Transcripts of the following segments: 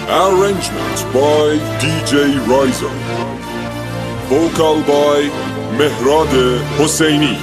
Arrangement by DJ Riser. Vocal by Mehrad Hosseini.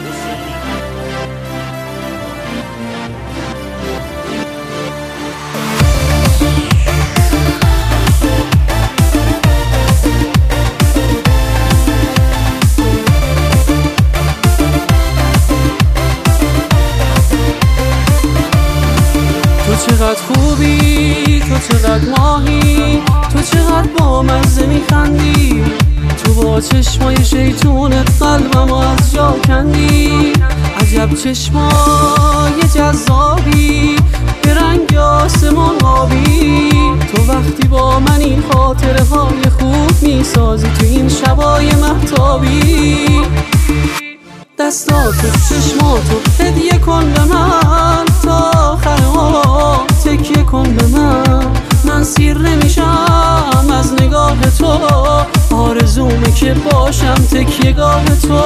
تو چقدر خوبی، تو چقدر ماهی، تو چقدر با مزه میخندی، تو با چشمای شیطونت قلبمو از جا کندی. عجب چشمای جذابی به رنگ آسمون آبی، تو وقتی با من این خاطره های خوب میسازی تو این شبای مهتابی. دستاتو چشماتو هدیه کن به من، تا آخر ها تکیه کن به من سیر نمیشم از نگاه تو، آرزومه که باشم تکیه گاه تو.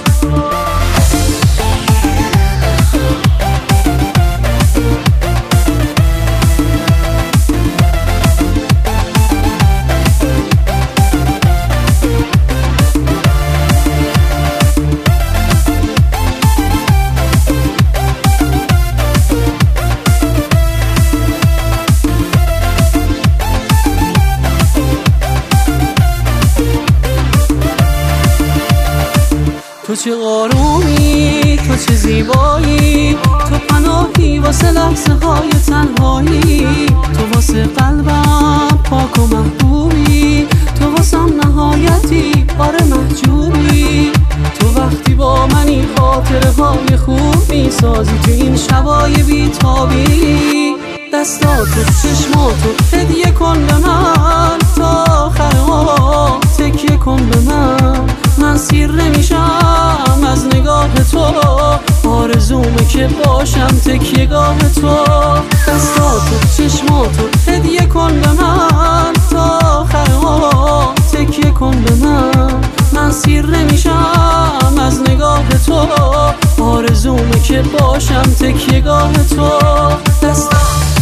تو چه آرومی، تو چه زیبایی، تو پناهی واسه لحظه های تنهایی، تو واسه قلبم پاک و محبوبی، تو واسم نهایتی آره محجوبی. تو وقتی با من این خاطره های خوب میسازی تو این شبای بیتابی. دستاتو چشماتو هدیه کن به من، تا آخر ها تکیه کن به من سیر نمیشم از نگاه تو، آرزومه که باشم تکیه گاه تو. دستاتو چشماتو هدیه کن به من، تا آخر ها تکیه کن به من سیر نمیشم از نگاه تو، آرزومه که باشم تکیه گاه تو.